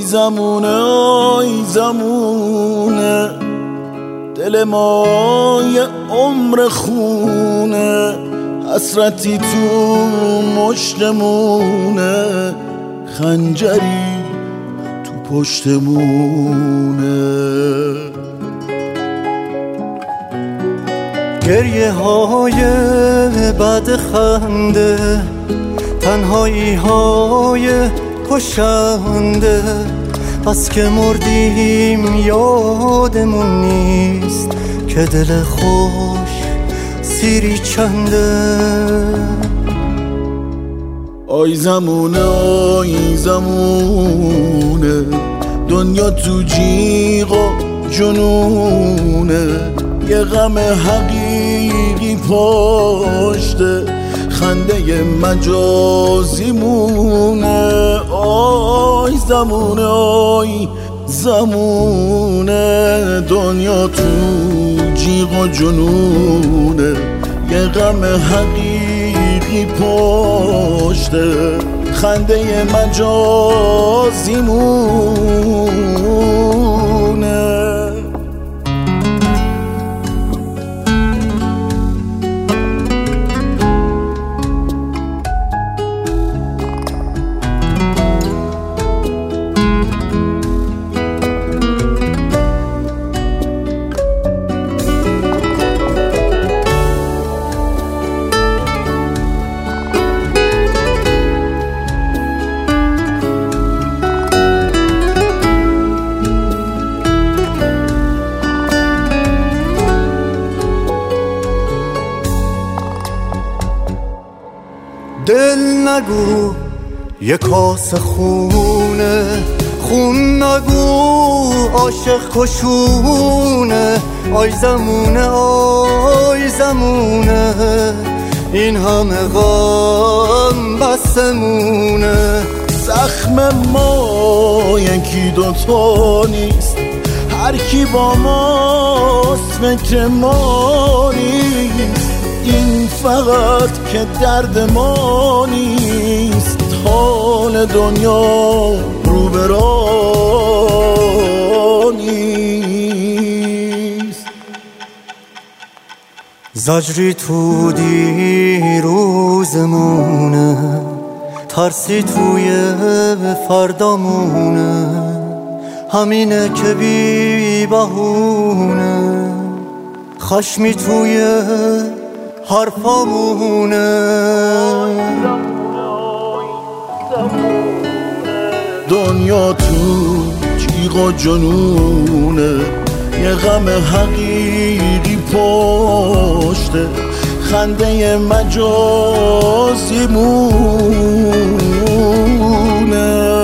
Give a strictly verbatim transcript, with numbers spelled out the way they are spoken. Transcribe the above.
آی زمونه آی زمونه دل ما یه عمر خونه حسرتی تو مشتمونه خنجری تو پشتمونه گریه های بد خنده تنهایی های کشنده بس که مردیم یادمون نیست که دل خوش سیری چنده آی زمونه آی زمونه دنیا تو جیغ و جنونه یه غم حقیقی پشته خنده مجازی مونه آی زمونه آی زمونه دنیا تو جیغ و جنونه یه غم حقیقی پشته خنده مجازی مونه دل نگو یه کاس خونه خون نگو عاشق کشونه آی زمونه آی زمونه این همه غم بسمونه زخم ما یکی دوتا نیست هر کی با ماست فکر ما نیست این فقط که درد ما نیست حال دنیا رو به راه نیست زجری تو دیروزمونه ترسی توی فردامونه همینه که بی بهونه خشمی توی حرفامونه دنیا تو جیغ و جنونه یه غم حقیقی پشته خنده مجازی مونه